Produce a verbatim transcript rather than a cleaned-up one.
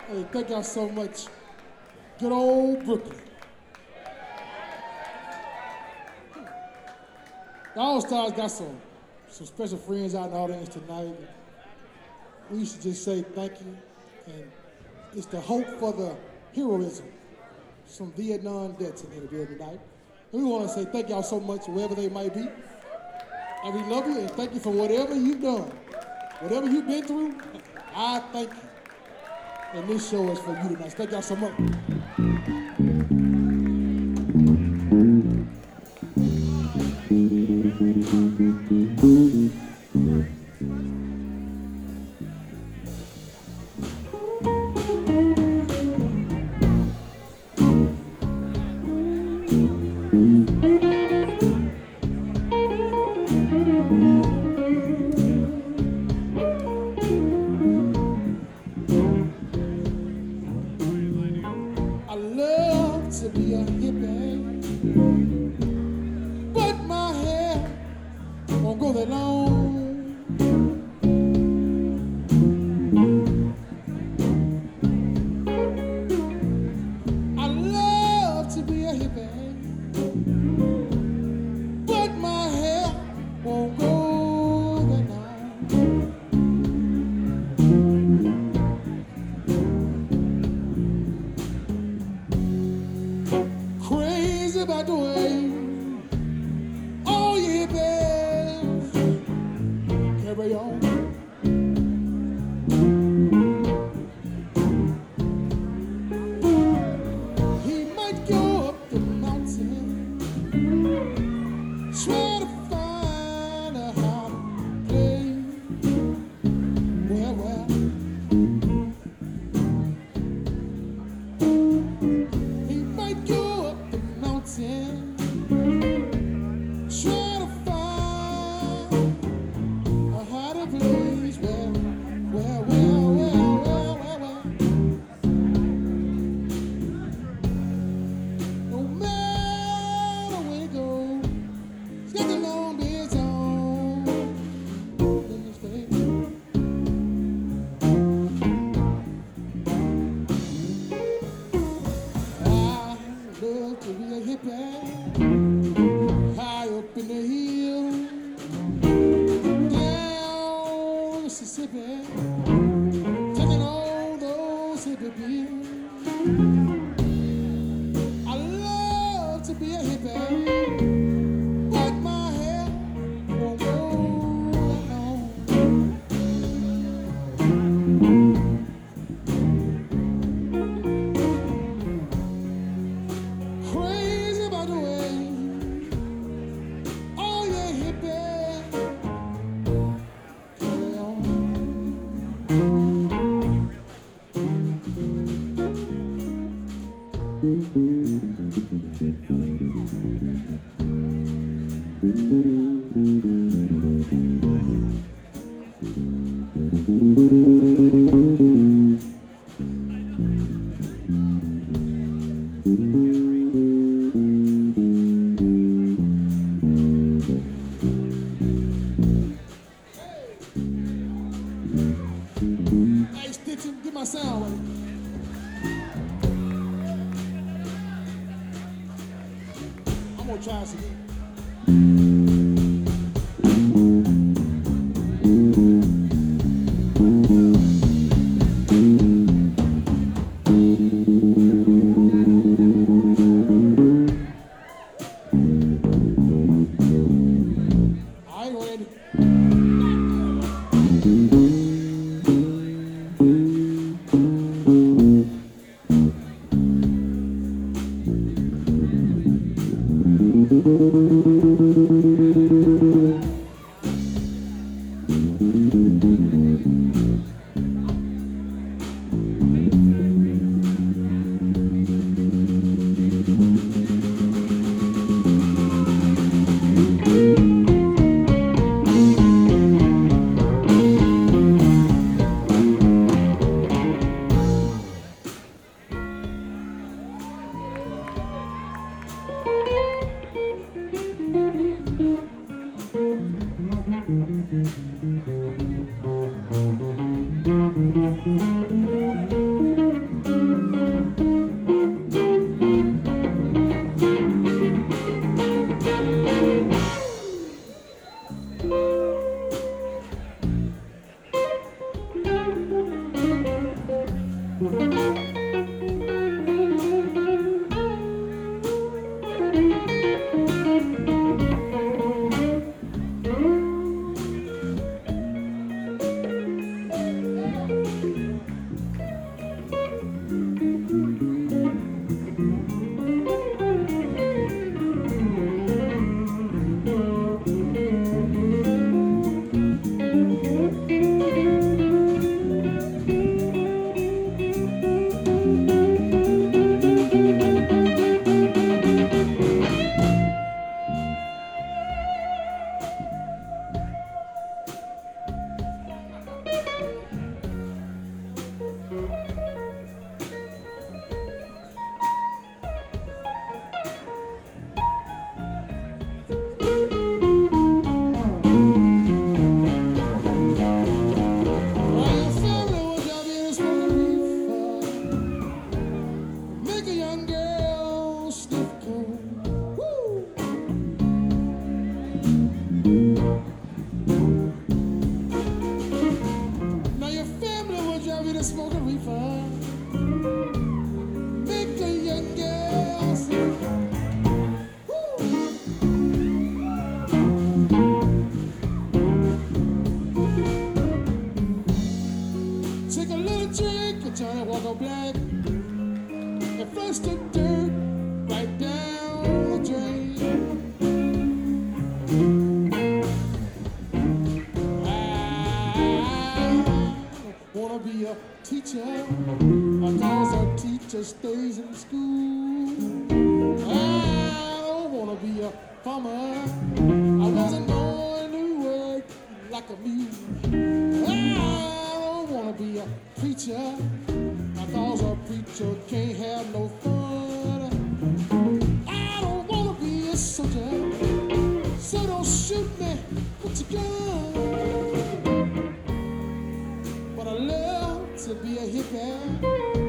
Hey, thank y'all so much. Good old Brooklyn. The All-Stars got some, some special friends out in the audience tonight. We should just say thank you. And it's the hope for the heroism. Some Vietnam vets in here to do it tonight. And we want to say thank y'all so much, wherever they might be. And we love you and thank you for whatever you've done. Whatever you've been through, I thank you. And this show is for you tonight. Thank y'all so much. Thank you. To be a hippie.